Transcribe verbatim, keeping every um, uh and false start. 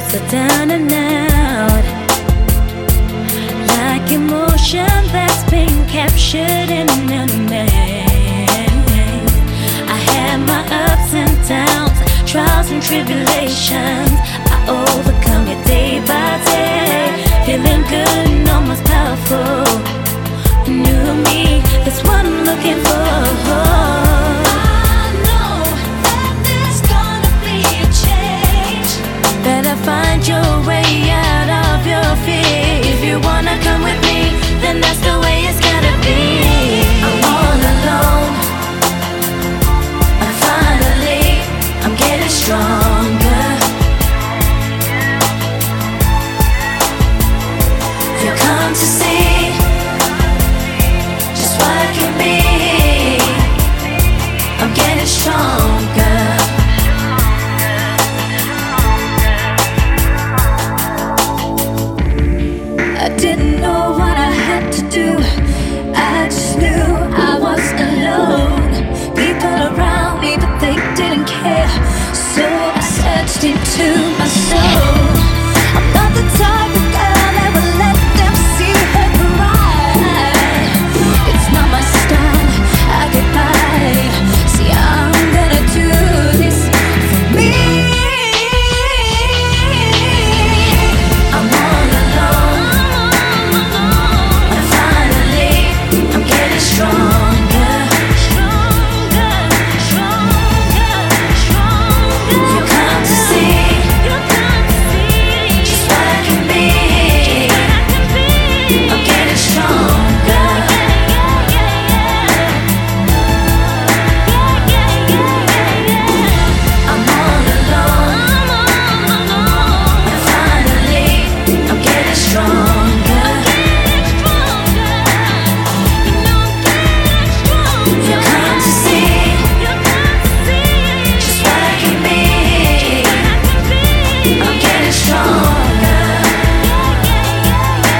so down and out, like emotion that's been captured in a man. I had my ups and downs, trials and tribulations. I overcome it day by day, feeling good and almost powerful. New me, that's what I'm looking for. I know that there's gonna be a change. Better find your way out of your fear. If you wanna come with me, then that's the way it's gotta be. I'm all alone, and finally I'm getting stronger. You come to see just what I can be. I'm getting stronger.